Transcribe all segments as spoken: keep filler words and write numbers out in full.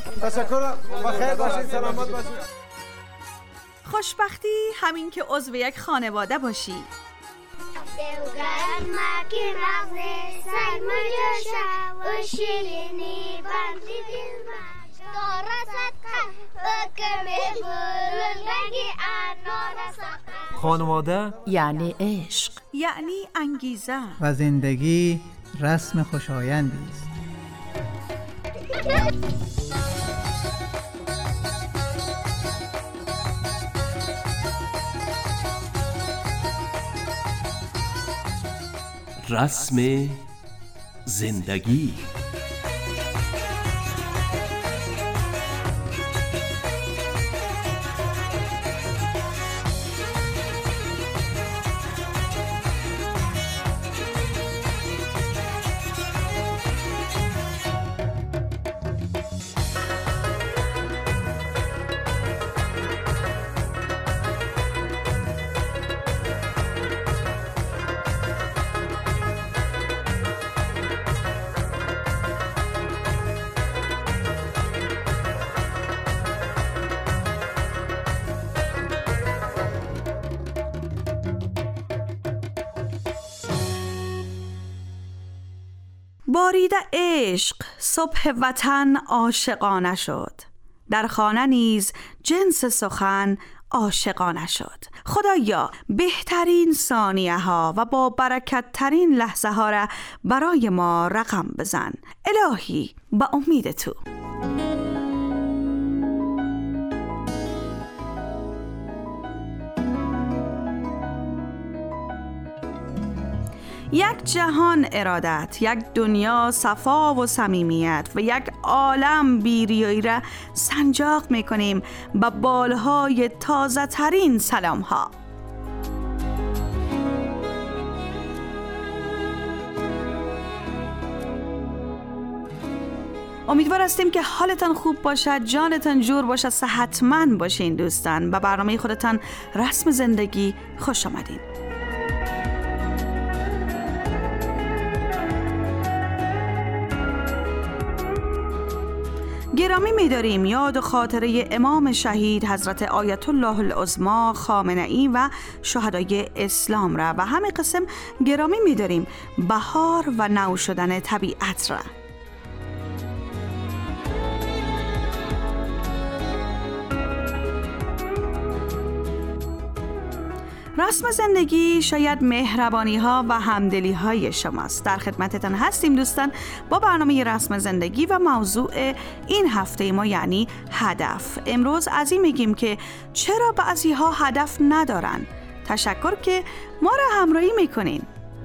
تشکر، بخیر باشید، سلامت باشید. خوشبختی همین که عضو یک خانواده باشی. دلگرم مکی مغزه سرمایه شد و شیرینی بندی دل مجد دارست بکمی بلندگی انارست. خانواده یعنی عشق، یعنی انگیزه و زندگی رسم خوشایندی است. رسم زندگی. بارید عشق، صبح وطن عاشقانه شد. در خانه نیز جنس سخن عاشقانه شد. خدایا بهترین ثانیه ها و با برکت ترین لحظه ها را برای ما رقم بزن. الهی با امید تو. یک جهان ارادت، یک دنیا صفا و صمیمیت و یک عالم بیریایی را سنجاق میکنیم با بالهای تازه ترین سلام ها. امیدوار هستیم که حالتان خوب باشد، جانتان جور باشد، صحتمند باشین دوستان. به برنامه خودتان رسم زندگی خوش آمدین. گرامی می‌داریم یاد و خاطره امام شهید حضرت آیت الله العظمی خامنه‌ای و شهدای اسلام را و همین قسم گرامی می‌داریم بهار و نو شدن طبیعت را. رسم زندگی شاید مهربانی ها و همدلی های شماست. در خدمتتان هستیم دوستان با برنامه رسم زندگی و موضوع این هفته ما یعنی هدف. امروز از این میگیم که چرا بعضی ها هدف ندارن. تشکر که ما را همراهی میکنین.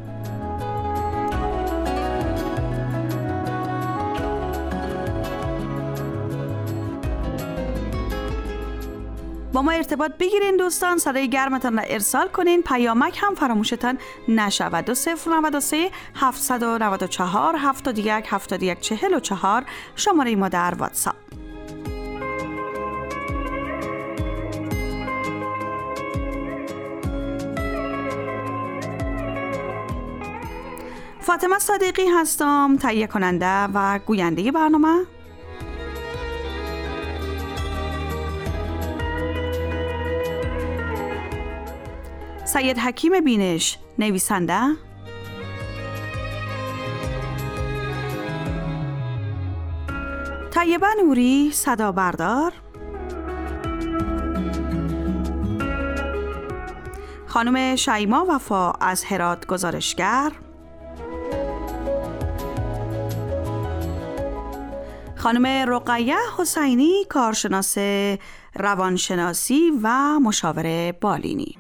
با ما ارتباط بگیرین دوستان، صدای گرمتان را ارسال کنین، پیامک هم فراموشتان نشود. دو صفر نود و سه هفتصد و نود و چهار هفتاد و یک هفتاد و یک چهل و چهار شماره ما در واتساپ. فاطمه صادقی هستم، تهیه کننده و گوینده برنامه. سید حکیم بینش نویسنده، طیبه نوری صدا بردار، خانم شیما وفا از هرات گزارشگر، خانم رقیه حسینی کارشناس روانشناسی و مشاور بالینی.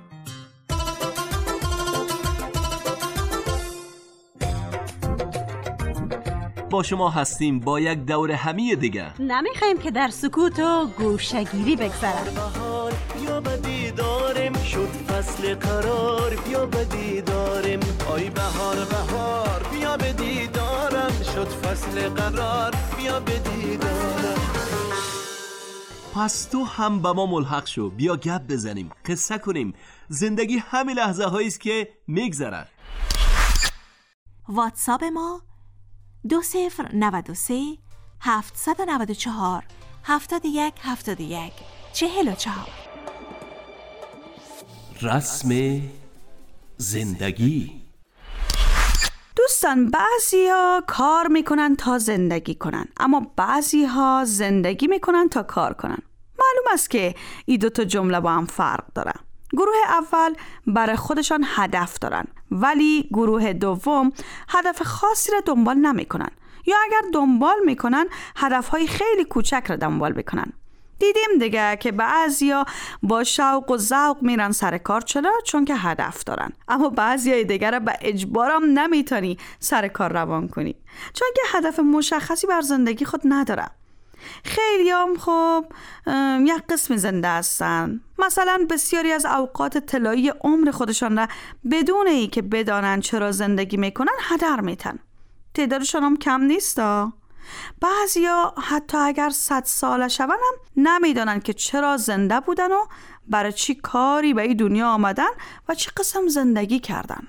با شما هستیم با یک دور همی دیگه. نمیخوایم که در سکوت و گوشه‌گیری بگذره. بهار بیا بدیدارم شد فصل قرار بیا بدیدارم آی بهار بهار بیا بدیدارم شد فصل قرار بیا بدیدارم. پس تو هم با ما ملحق شو، بیا گپ بزنیم، قصه کنیم. زندگی همین لحظه هاییست که میگذره. واتساپ ما دو صفر نود و سه هفتصد و نود و چهار هفتاد یک هفتاد یک چهل و چهار. رسم زندگی. دوستان، بعضی ها کار میکنن تا زندگی کنن، اما بعضی ها زندگی میکنن تا کار کنن. معلوم است که این دو تا جمله با هم فرق دارن. گروه اول برای خودشان هدف دارن، ولی گروه دوم هدف خاصی را دنبال نمیکنن، یا اگر دنبال میکنن هدفهای خیلی کوچک را دنبال میکنن. دیدیم دیگه که بعضیا با شوق و ذوق میرن سر کار، چرا؟ چون که هدف دارن. اما بعضیای دیگه را به اجبارم نمیتونی سر کار روان کنی، چون که هدف مشخصی بر زندگی خود نداره. خیلی هم خب یک قسم زنده هستن، مثلا بسیاری از اوقات طلایی عمر خودشان را بدون ای که بدانن چرا زندگی میکنن هدر میتن. تعدادشان هم کم نیستا. بعضیا حتی اگر صد ساله شون هم نمیدانن که چرا زنده بودن و برای چی کاری به این دنیا آمدن و چی قسم زندگی کردن.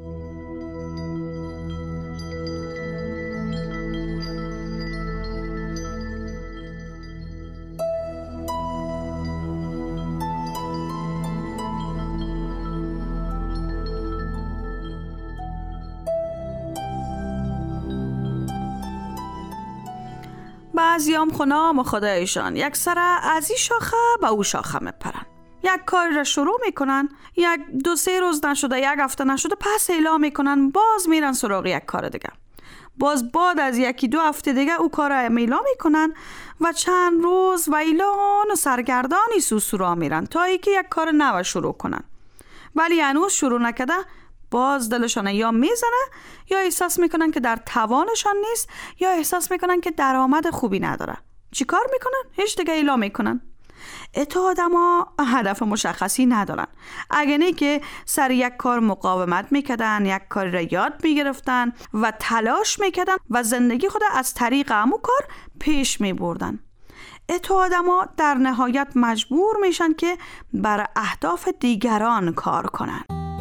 بعضی هم خونام و خدایشان یک سره از این شاخه به او شاخه میپرن. یک کاری را شروع میکنن، یک دو سه روز نشده، یک هفته نشده، پس اعلام میکنن باز میرن سراغ یک کار دیگه. باز بعد از یکی دو هفته دیگه او کار را اعلام میکنن و چند روز ویلان و سرگردانی سوسورا میرن تا اینکه یک کار نو شروع کنن. ولی هنوز شروع نکرده، باز دلشان یا میزنه یا احساس میکنن که در توانشان نیست، یا احساس میکنن که درآمد خوبی نداره. چی کار میکنن؟ هیچ دیگه اعلام میکنن. اتو آدم ها هدف مشخصی ندارن. اگه نه که سر یک کار مقاومت میکردن، یک کار را یاد میگرفتن و تلاش میکردن و زندگی خود از طریق همون کار پیش میبردن. اتو آدم ها در نهایت مجبور میشن که برای اهداف دیگران کار کنن.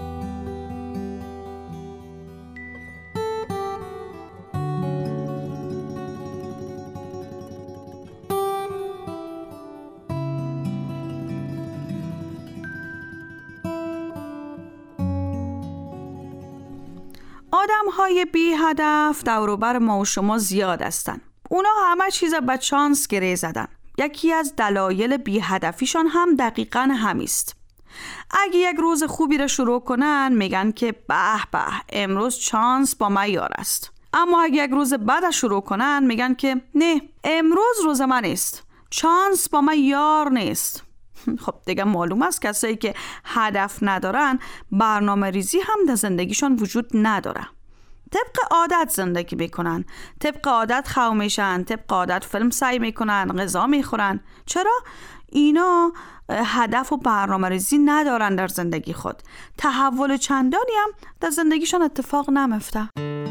آدم های بی هدف دوروبر ما و شما زیاد هستن. اونا همه چیز به چانس گره زدن. یکی از دلایل بی هدفیشان هم دقیقاً همیست. اگه یک روز خوبی را شروع کنن میگن که به به امروز چانس با من یار است. اما اگه یک روز بعد شروع کنن میگن که نه امروز روز من نیست، چانس با من یار نیست. خب دیگه معلوم است کسایی که هدف ندارن برنامه ریزی هم در زندگیشان وجود نداره. طبق عادت زندگی میکنن، طبق عادت خو میشن، طبق عادت فیلم سعی میکنن، غذا میخورن. چرا؟ اینا هدف و برنامه ریزی ندارن در زندگی خود. تحول چندانی هم در زندگیشان اتفاق نمیفته.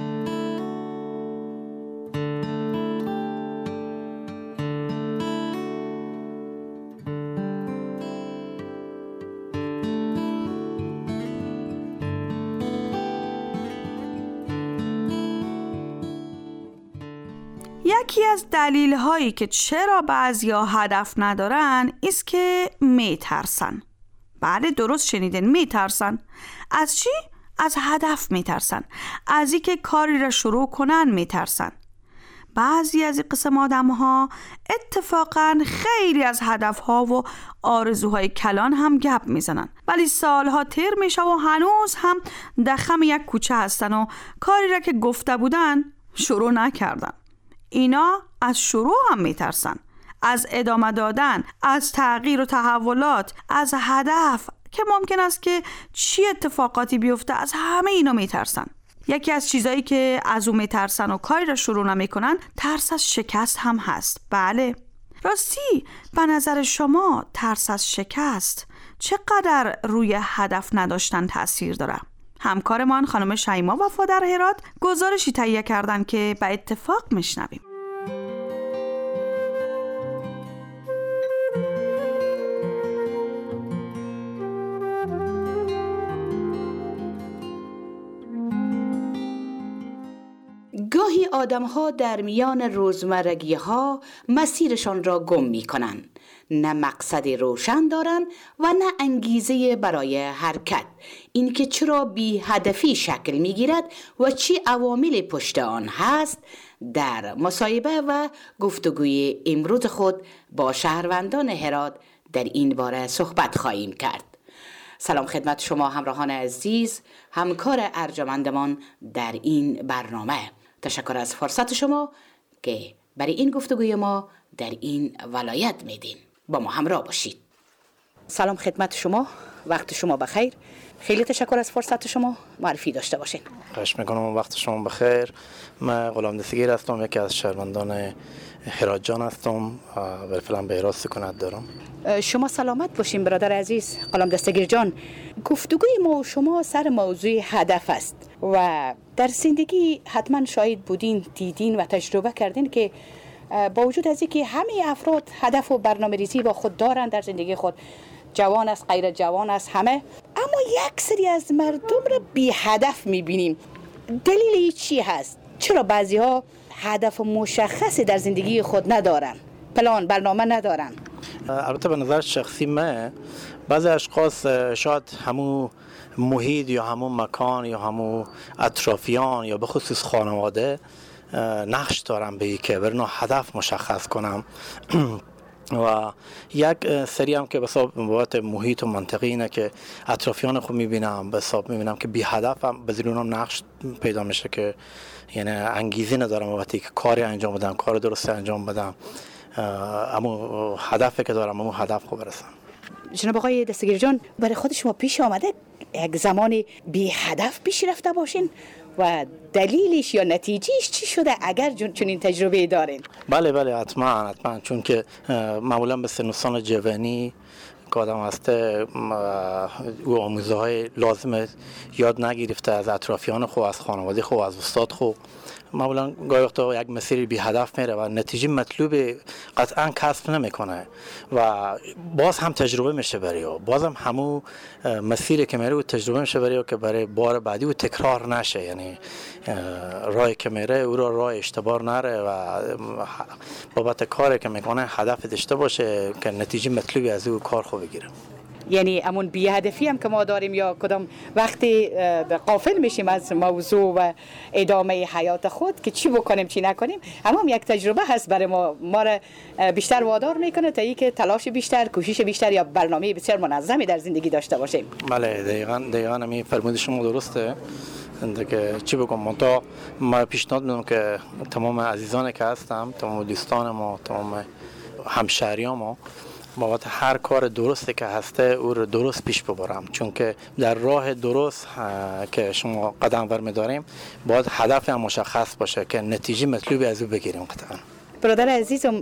یکی از دلیل هایی که چرا بعضیا هدف ندارن است که میترسن. بله درست شنیدین، میترسن. از چی؟ از هدف میترسن. از اینکه کاری را شروع کنن میترسن. بعضی از این قسم آدم ها اتفاقا خیلی از هدف ها و آرزوهای کلان هم گپ میزنن، ولی سالها تیر میشه و هنوز هم دخم یک کوچه هستن و کاری را که گفته بودن شروع نکردن. اینا از شروع هم میترسن، از ادامه دادن، از تغییر و تحولات، از هدف که ممکن است که چی اتفاقاتی بیفته. از همه اینا میترسن. یکی از چیزایی که از اون میترسن و کاری را شروع نمیکنن ترس از شکست هم هست. بله راستی، به نظر شما ترس از شکست چقدر روی هدف نداشتن تأثیر داره؟ همکارمان خانم شیما وفادار هرات گزارشی تهیه کردن که به اتفاق میشنویم. گاهی آدم‌ها در میان روزمرگی‌ها مسیرشان را گم می‌کنند. نه مقصد روشن دارند و نه انگیزه برای حرکت. اینکه چرا بی هدفی شکل می‌گیرد و چی عوامل پشت آن هست، در مصاحبه و گفتگوی امروز خود با شهروندان هرات در این باره صحبت خواهیم کرد. سلام خدمت شما همراهان عزیز، همکار ارجمندمان در این برنامه. تشکر از فرصت شما که برای این گفتگوی ما در این ولایت میدین. با ما همراه باشید. سلام خدمت شما، وقت شما بخیر. خیلی تشکر از فرصت شما. معرفی داشته باشین. خواهش میکنم. وقت شما بخیر. من غلام دستگیر هستم، یکی از شهروندان هرات جان هستم و بالفعل به هرات سکونت دارم. شما سلامت باشین برادر عزیز غلام دستگیر جان. گفتگوی ما و شما سر موضوع هدف است و در زندگی حتما شاهد بودین، دیدین و تجربه کردین که با وجود از اینکه همه افراد هدف و برنامه‌ریزی با خود دارند در زندگی خود، جوان است، غیر جوان است، همه، اما یک سری از مردم را بی هدف می‌بینیم. دلیل چی هست؟ چرا بعضی‌ها هدف مشخصی در زندگی خود ندارن، پلان برنامه ندارن؟ البته به نظر شخصی من بعضی اشخاص شاید همون محیط یا همون مکان یا همون اطرافیان یا به خصوص خانواده نقش دارم به که برنو هدف مشخص کنم و یک سری هم که به حساب بابت محیط و منطقی اینه که اطرافیان خود میبینم، به حساب میبینم که بی هدف هم به زیرونم نقش پیدا میشه که یعنی انگیزه ندارم وقتی که کاری انجام بدم، کار درست انجام بدم، اما هدفی که دارم اما هدف خود برسم. جناب آقای دستگیر جان، برای خود شما پیش آمده یک زمانی بی هدف پیش رفته باشین و دلیلش یا نتیجهش چی شده اگر چنین تجربه دارین؟ بله بله حتما حتما، چون که معمولا به سن و سال جوانی که آدم هسته او آموزه های لازم یاد نگرفته از اطرافیان خود، از خانواده خود، از استاد خود، معمولا گاهی وقتا یک مسیر بی هدف میره و نتیجه مطلوب قطعا کسب نمیکنه و باز هم تجربه میشه برای او، باز هم همون مسیری که میره و تجربه میشه برای او که برای بار بعدی و تکرار نشه، یعنی راهی که میره او را راه اشتباه نره و بابت کاری که میکنه هدف داشته باشه که نتیجه مطلوبی از او کار خوب بگیره. یعنی امون بی هدفی هم که ما داریم یا کدام وقتی غافل میشیم از موضوع و ادامه حیات خود که چی بکنیم چی نکنیم، اما هم یک تجربه هست برای ما، ما را بیشتر وادار میکنه تا اینکه تلاش بیشتر، کوشش بیشتر یا برنامه بسیار منظمی در زندگی داشته باشیم. بله دقیقاً دقیقاً همین فرمود شما درسته. که چی بگم، من تا ما پیشنهاد میدم که تمام عزیزانی که هستم، تمام دوستان ما، تمام همشهریان ما بابت هر کار درستی که هسته او رو درست پیش ببرم، چون که در راه درست که شما قدم ور می‌داریم باید هدف هم مشخص باشه که نتیجه مطلوبی از او بگیریم. قطعا برادر عزیزم،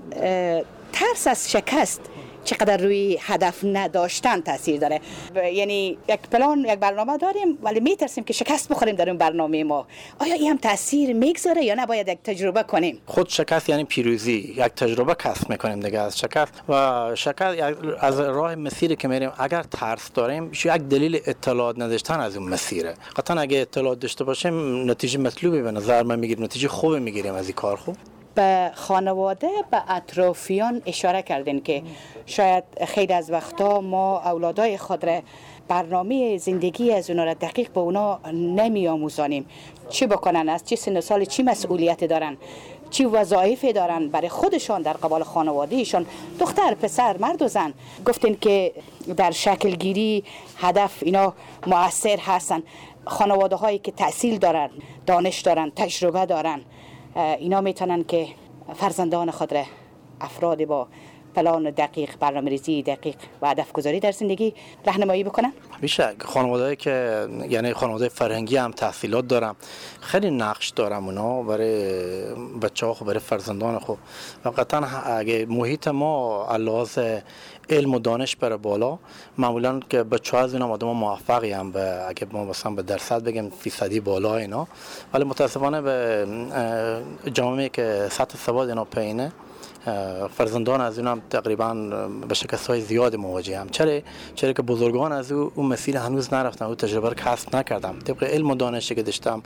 ترس از شکست چقدر روی هدف نداشتن تاثیر داره؟ یعنی یک پلان، یک برنامه داریم ولی میترسیم که شکست بخوریم در اون برنامه ما. آیا این هم تاثیر میگذاره یا نه باید یک تجربه کنیم؟ خود شکست یعنی پیروزی، یک تجربه کسب میکنیم دیگه از شکست و شکست از راه مسیری که میریم اگر ترس داریم یک دلیل اطلاعات نداشتن از اون مسیره. قطعا اگه اطلاعات داشته باشیم نتیجه مطلوبی به نظر من میگیریم، نتیجه خوبی میگیریم از این کار. خوب به خانواده، به اطرافیان اشاره کردین که شاید خیلی از وقتا ما اولادای خود را برنامه زندگی از اونا را دقیق به اونا نمی آموزانیم، چی بکنن، از چه سن و سال چی مسئولیت دارن، چی وظایفی دارن برای خودشان در قبال خانوادهشان، دختر، پسر، مرد و زن. گفتین که در شکل گیری هدف اینا مؤثر هستن. خانواده هایی که تحصیل دارن، دانش دارن، تجربه دارن، اینا میتونن که فرزندان خود را افراد با پلان دقیق، برنامه‌ریزی دقیق و هدف گذاری در زندگی راهنمایی بکنن. بیشتر خانواده‌ای که یعنی خانواده فرهنگی هم تحصیلات دارم، خیلی نقش دارم اونا برای بچه‌ها خو، برای فرزندان خو. و قطعا اگه محیط ما علاوه علم و دانش بره بالا، معمولا که بچه‌ها از اینا آدم موفقی هم، به اگه ما مثلا به درصد بگیم فیصدی بالا اینا، ولی متاسفانه به جامعه که سطح سواد اینا پایینه فرزندان از اونم تقریبا به شکست‌های زیاد مواجه هم. چرا چرا که بزرگان از او اون مسیر هنوز نرفتن، او تجربه رو کسب نکردم. طبق علم و دانشی که داشتم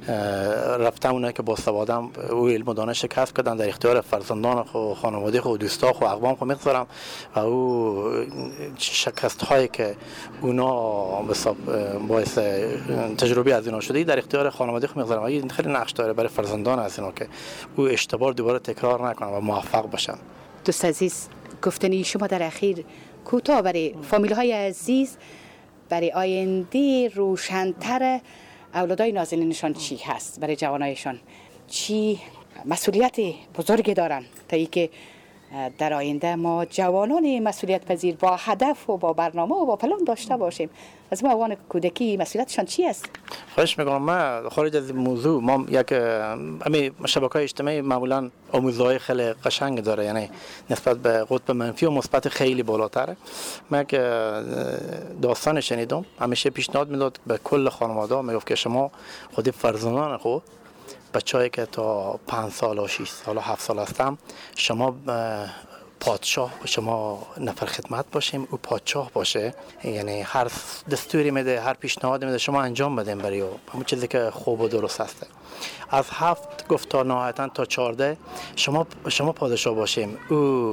رفتم، اونایی که باسوادم او علم و دانش کسب کردن در اختیار فرزندان خو، خانواده خو، دوستا خو، اقوام خو می‌گذارم و او شکست‌هایی که اونا به حساب باعث تجربه از اینا شده در اختیار خانواده خو می‌گذارم. این خیلی نقش داره برای فرزندان از اینا که او اشتباه دوباره تکرار نکنن و موفق باشن. دوست عزیز، گفتنی شما در اخیر کوتاه برای فامیل‌های عزیز، برای آینده روشن‌تر اولادای نازنینشان چی هست؟ برای جوانایشان چی مسئولیت بزرگی دارن تا ای که در آینده ما جوانان مسئولیت پذیر با هدف و با برنامه و با پلان داشته باشیم؟ از ما اوان کودکی مسئولیتشان چی است؟ خواهش میکنم. ما خارج از موضوع ما یک امی شبکه‌های اجتماعی معمولا آموزهای خیلی قشنگ داره، یعنی نسبت به قطب منفی و مثبت خیلی بالاتره. من یک داستان شنیدم، همیشه پیشنهاد میداد به کل خانواده، میگفت که شما خود فرزندان خود، بچه‌ای که تا پنج سال و شش سال و هفت سال هستم، شما پادشاه شما نفر خدمت باشیم، او پادشاه باشه، یعنی هر دستوری میده، هر پیشنهادی میده شما انجام بدیم برای او، همون چیزی که خوب و درست هسته. از هفت گفت تا نهایتا تا چهارده شما شما پادشاه باشیم، او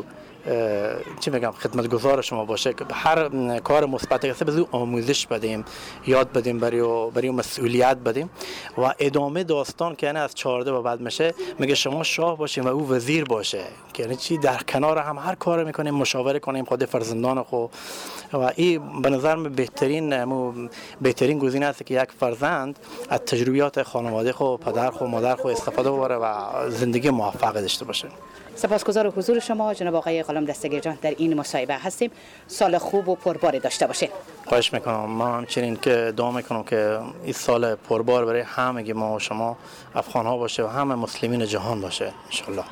چی میگم خدمتگزار شما باشه، که هر کار مثبتی که به آموزش بدیم، یاد بدیم، برای برای مسئولیت بدیم و ادامه داستان که یعنی از چهارده و بعد میشه میگه شما شاه باشیم و او وزیر باشه، که یعنی چی در کنار هم هر کار میکنیم، مشاوره کنیم خود فرزندان خو و این به نظر من بهترین بهترین گزینه است که یک فرزند از تجربیات خانواده خو، پدر خو، مادر خو استفاده ببره و زندگی موفق داشته باشه. سپاسگزار حضور شما جناب آقای غلام دستگیر جان در این مصاحبه هستیم. سال خوب و پرباری داشته باشین. خواهش میکنم. من همچنین که دعا میکنم که این سال پربار برای همه ما و شما افغان ها باشه و همه مسلمین جهان باشه ان شاء الله.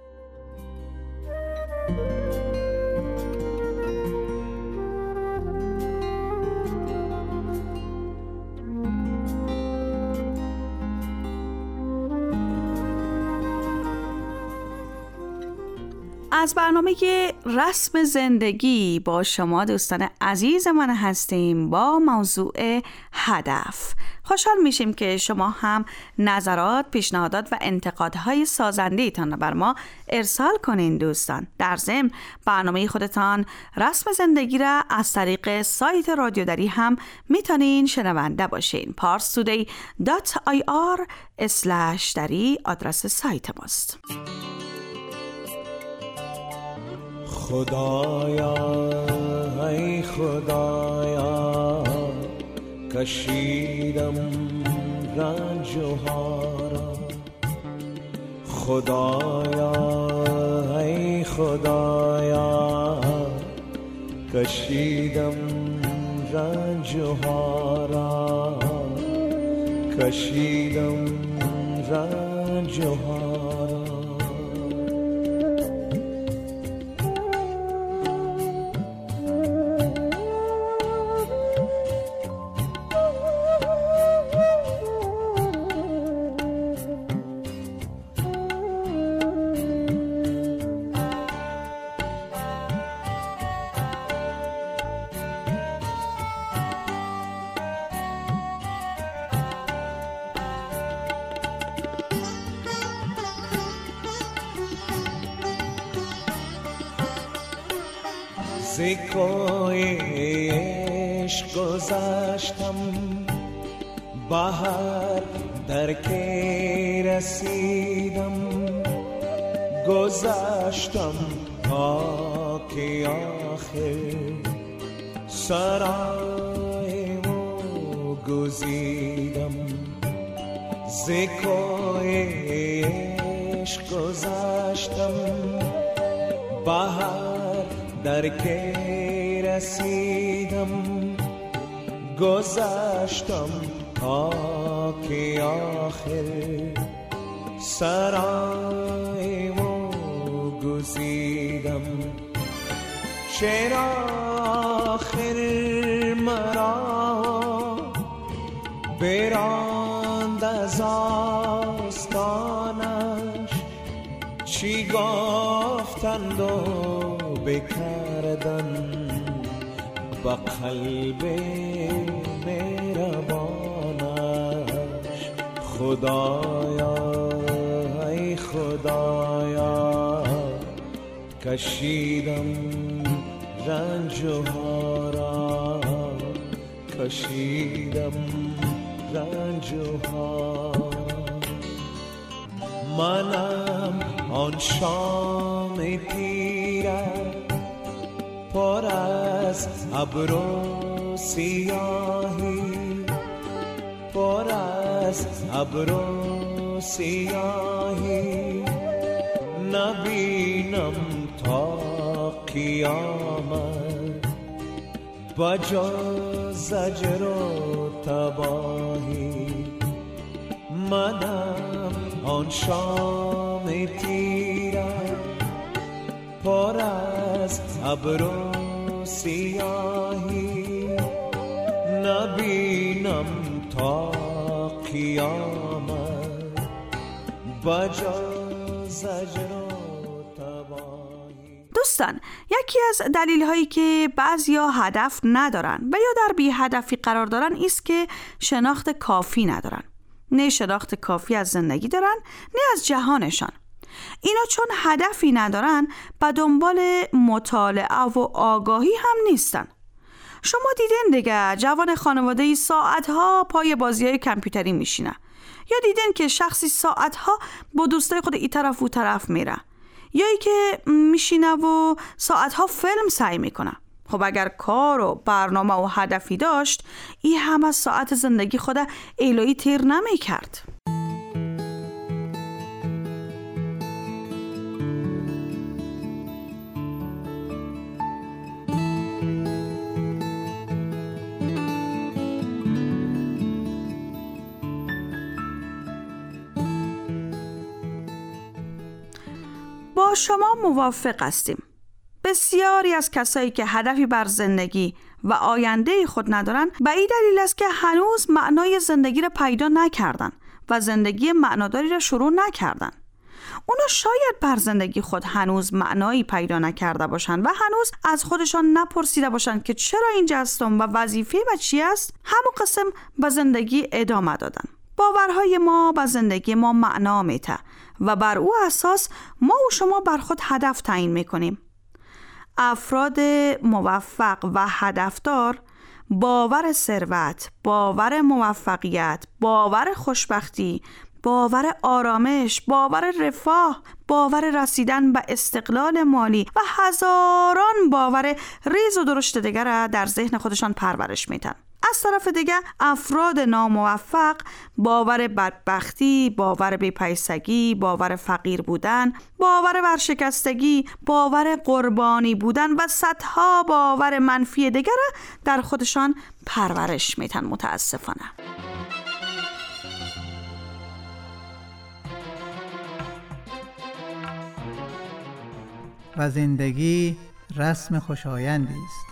از برنامه رسم زندگی با شما دوستان عزیز من هستیم با موضوع هدف. خوشحال میشیم که شما هم نظرات، پیشنهادات و انتقادهای سازنده تان بر ما ارسال کنین دوستان. در ضمن برنامه خودتان رسم زندگی را از طریق سایت رادیو دری هم میتونین شنونده باشین. پارس تودی دات آی آر اسلش دری آدرس سایت ماست. خدایا ای خدایا کشیدم رنج و هارا، خدایا ای خدایا کشیدم رنج و هارا، کشیدم رنج و هارا. زکای عشق گذشتم، بهر در که رسیدم، گذشتم تا که آخر سرای و گزیدم. زکای عشق گذشتم، بهر در که رسیدم، گذشتم تا که آخر سرای و گزیدم. چرا آخر مرا براند از آستانش، چی گفتند و بکردن با قلب مهربانش. خدایا ای خدایا کشیدم رنج و ها را، کشیدم رنج و ها. منم آن شام تیره پر از ابر و سیاهی، پر از ابر و سیاهی نبینم تا قیامت بجز زجر و تباهی. منم آن شام تیره پر از ابر و سیاهی نبینم تا قیامت بجز زجر و تباهی. دوستان، یکی از دلیل هایی که بعضیا هدف ندارن و یا در بی هدفی قرار دارن است که شناخت کافی ندارن. نه شناخت کافی از زندگی دارن، نه از جهانشان. اینا چون هدفی ندارن و دنبال مطالعه و آگاهی هم نیستن. شما دیدین دیگه جوان خانواده‌ای ساعتها پای بازی‌های کامپیوتری میشینه، یا دیدین که شخصی ساعتها با دوستای خود ای طرف و طرف میره، یا ای که میشینه و ساعتها فیلم سعی میکنه. خب اگر کار و برنامه و هدفی داشت، این همه ساعت زندگی خود ایلایی تیر نمیکرد. با شما موافق هستیم. بسیاری از کسایی که هدفی بر زندگی و آینده خود ندارن به این دلیل است که هنوز معنای زندگی را پیدا نکردن و زندگی معناداری را شروع نکردن. اونا شاید بر زندگی خود هنوز معنایی پیدا نکرده باشن و هنوز از خودشان نپرسیده باشن که چرا اینجا هستم و وظیفه و چی است. همون قسم به زندگی ادامه دادن. باورهای ما به زندگی ما معنا میده و بر او اساس ما و شما بر خود هدف تعیین میکنیم. افراد موفق و هدفدار باور ثروت، باور موفقیت، باور خوشبختی، باور آرامش، باور رفاه، باور رسیدن به استقلال مالی و هزاران باور ریز و درشت دیگر در ذهن خودشان پرورش میدن. از طرف دیگه افراد ناموفق باور بدبختی، باور بی‌پیسگی، باور فقیر بودن، باور ورشکستگی، باور قربانی بودن و صدها باور منفی دیگر در خودشان پرورش میدن. متاسفانه و زندگی رسم خوشایندی است.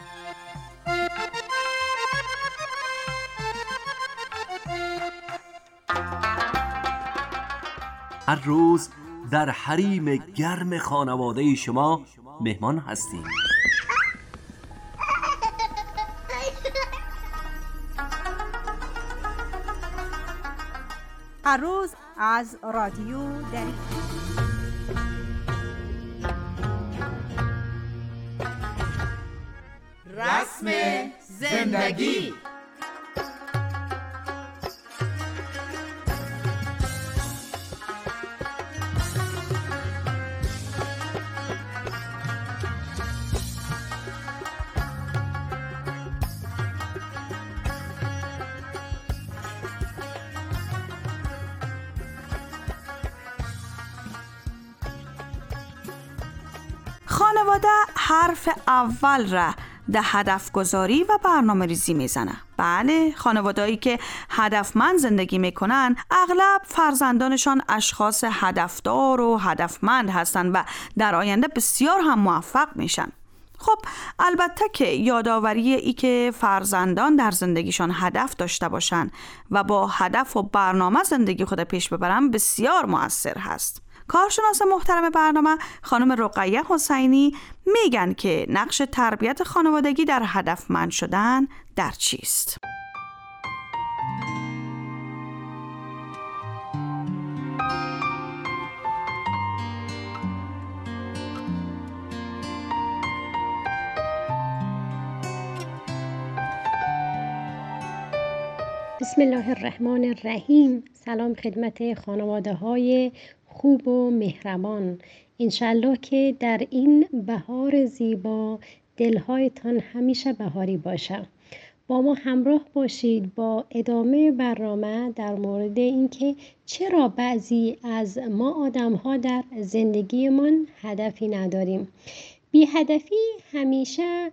هر روز در حریم گرم خانواده شما مهمان هستیم. هر روز از رادیو دری. رسم زندگی. خانواده حرف اول را ده هدف گذاری و برنامه ریزی میزنه. بله، خانواده‌ای که هدفمند زندگی میکنن اغلب فرزندانشان اشخاص هدفدار و هدفمند هستن و در آینده بسیار هم موفق میشن. خب البته که یادآوری ای که فرزندان در زندگیشان هدف داشته باشن و با هدف و برنامه زندگی خود پیش ببرن بسیار مؤثر هست. کارشناس محترم برنامه خانم رقیه حسینی میگن که نقش تربیت خانوادگی در هدفمند شدن در چیست؟ بسم الله الرحمن الرحیم. سلام خدمت خانواده های خوب و مهربان. انشالله که در این بهار زیبا دلهایتان همیشه بهاری باشه. با ما همراه باشید با ادامه برنامه در مورد اینکه چرا بعضی از ما آدم ها در زندگیمان هدفی نداریم. بی هدفی همیشه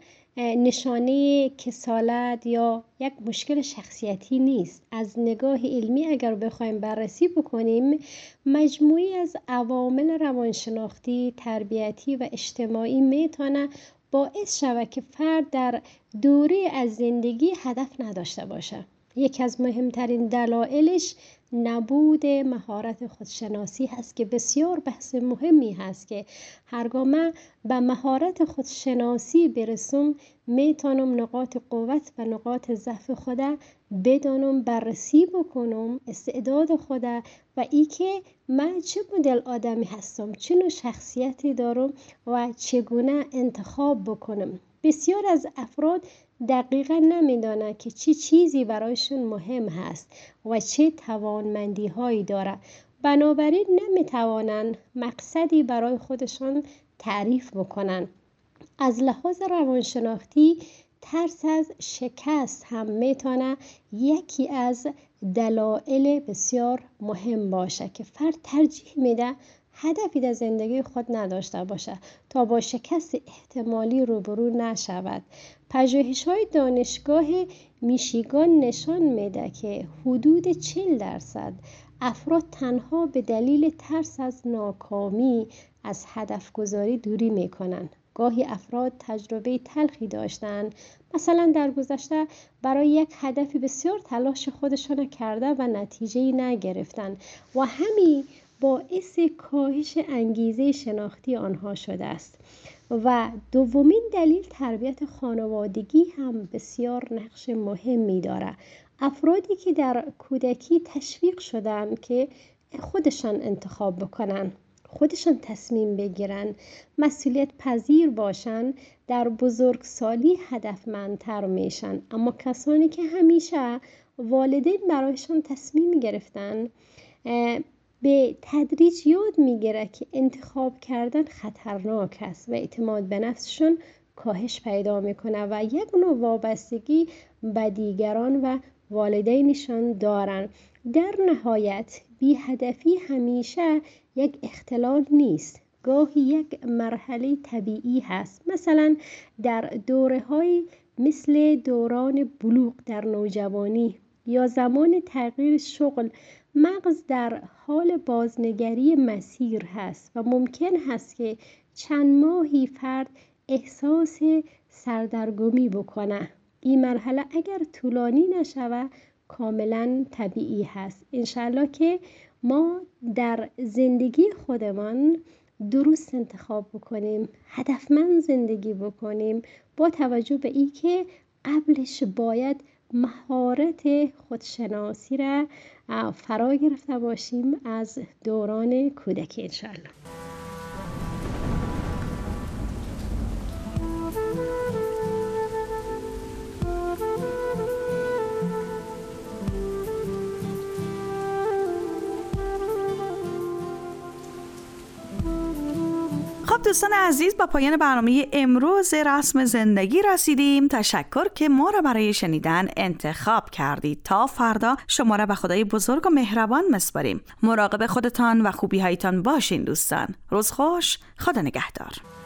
نشانه کسالت یا یک مشکل شخصیتی نیست. از نگاه علمی اگر بخوایم بررسی بکنیم، مجموعی از عوامل روانشناختی، تربیتی و اجتماعی میتونه باعث شود که فرد در دوره از زندگی هدف نداشته باشه. یکی از مهمترین دلایلش نبود مهارت خودشناسی هست که بسیار بحث مهمی هست که هرگاه من به مهارت خودشناسی برسم میتونم نقاط قوت و نقاط ضعف خودم بدانم، بررسی بکنم استعداد خودم و ای که من چه مدل آدمی هستم، چه نوع شخصیتی دارم و چگونه انتخاب بکنم. بسیار از افراد دقیقا نمیدانن که چه چی چیزی برایشون مهم هست و چه توانمندی هایی داره، بنابراین نمیتوانن مقصدی برای خودشان تعریف بکنن. از لحاظ روانشناختی ترس از شکست هم میتونه یکی از دلایل بسیار مهم باشه که فرد ترجیح میده هدفی در زندگی خود نداشته باشه تا با شکست احتمالی روبرو نشود. پژوهش‌های دانشگاه میشیگان نشان میده که حدود چهل درصد افراد تنها به دلیل ترس از ناکامی از هدف گذاری دوری میکنن. گاهی افراد تجربه تلخی داشتن، مثلا در گذشته برای یک هدفی بسیار تلاش خودشان کرده و نتیجه‌ای نگرفتن و همین باعث کاهش انگیزه شناختی آنها شده است. و دومین دلیل تربیت خانوادگی هم بسیار نقش مهمی داره. افرادی که در کودکی تشویق شدن که خودشان انتخاب بکنن، خودشان تصمیم بگیرن، مسئولیت پذیر باشن، در بزرگسالی هدفمندتر میشن. اما کسانی که همیشه والدین برایشان تصمیم گرفتن، به تدریج یاد میگیره که انتخاب کردن خطرناک است و اعتماد به نفسشون کاهش پیدا میکنه و یک نوع وابستگی به دیگران و والدینشان دارن. در نهایت بی هدفی همیشه یک اختلال نیست، گاهی یک مرحله طبیعی هست. مثلا در دوره‌های مثل دوران بلوغ در نوجوانی یا زمان تغییر شغل، مغز در حال بازنگری مسیر هست و ممکن هست که چند ماهی فرد احساس سردرگمی بکنه. این مرحله اگر طولانی نشود کاملا طبیعی هست. انشالله که ما در زندگی خودمان درست انتخاب بکنیم، هدفمند زندگی بکنیم، با توجه به این که قبلش باید مهارت خودشناسی را فرا گرفته باشیم از دوران کودکی انشالله. خب دوستان عزیز، با پایان برنامه امروز رسم زندگی رسیدیم. تشکر که ما را برای شنیدن انتخاب کردید. تا فردا شما را به خدای بزرگ و مهربان میسپاریم. مراقب خودتان و خوبی هایتان باشین دوستان. روز خوش، خدا نگهدار.